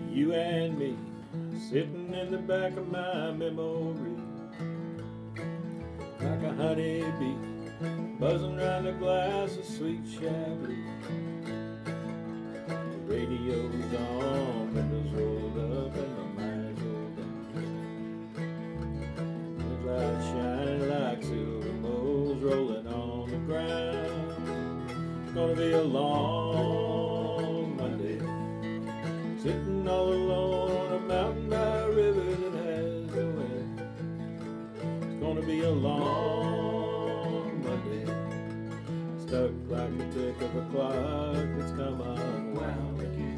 You and me, sitting in the back of my memory, like a honeybee, buzzing around a glass of sweet Chablis. The radio's on, windows rolled up, and my mind's rolled down. Headlights shining like silver moles rolling on the ground. It's gonna be a long Monday, sitting all alone on a mountain by a river that has no end. It's gonna be a long Monday, stuck like the tick of a clock that's come unwound again.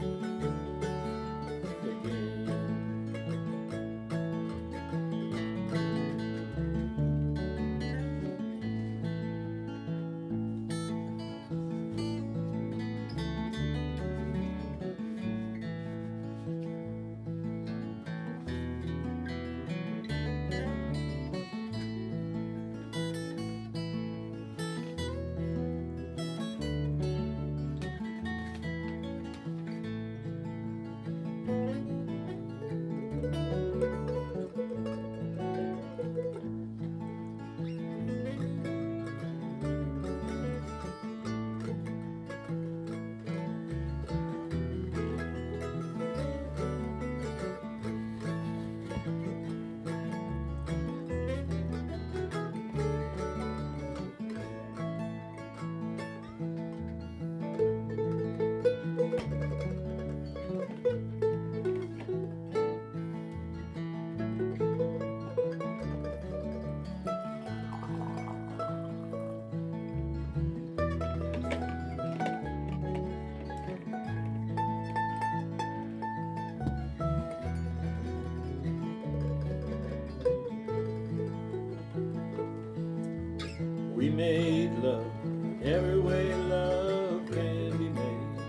We made love every way love can be made.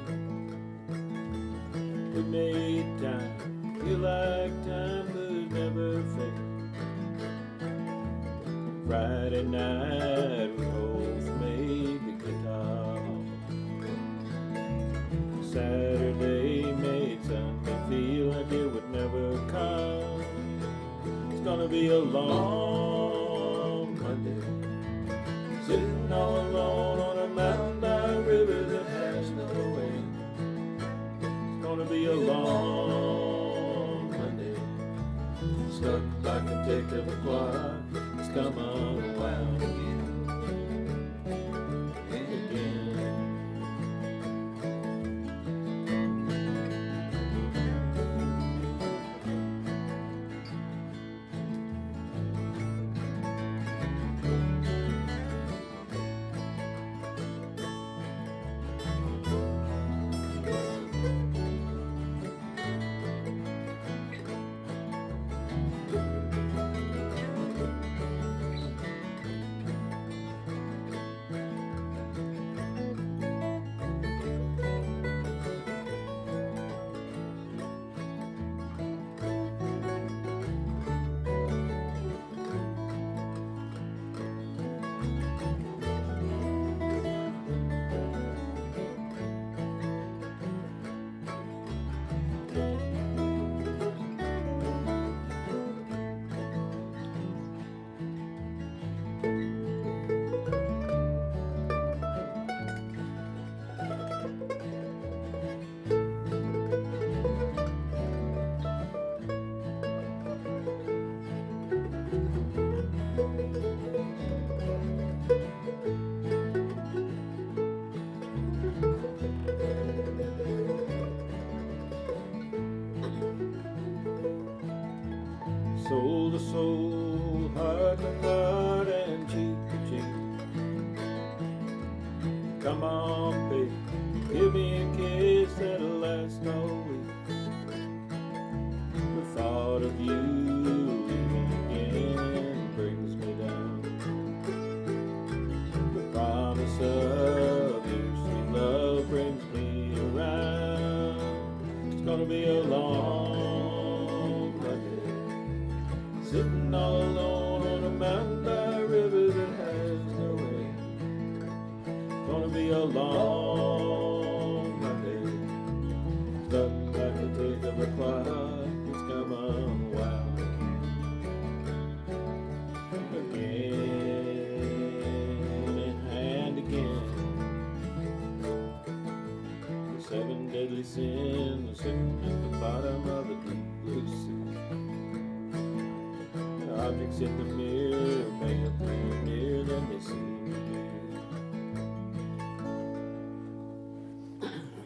We made time feel like time would never fade. Friday night we both made the guitar. Saturday made Sunday feel like it would never come. It's gonna be a long Monday, sitting all alone on a mountain by a river that has no end. It's gonna be a long Monday, stuck like the tick of a clock that's come unwound again. Soul to soul, heart to heart, and cheek to cheek. Come on, baby, give me a kiss that'll last all week. The thought of you leaving again brings me down. The promise of your sweet love brings me around. It's gonna be a long Monday, sitting all alone on a mountain by a river that has no end. It's gonna be a long Monday, stuck like the tick of seven deadly sins are sitting at the bottom of the deep blue sea. The objects in the mirror may appear near, then they seem near.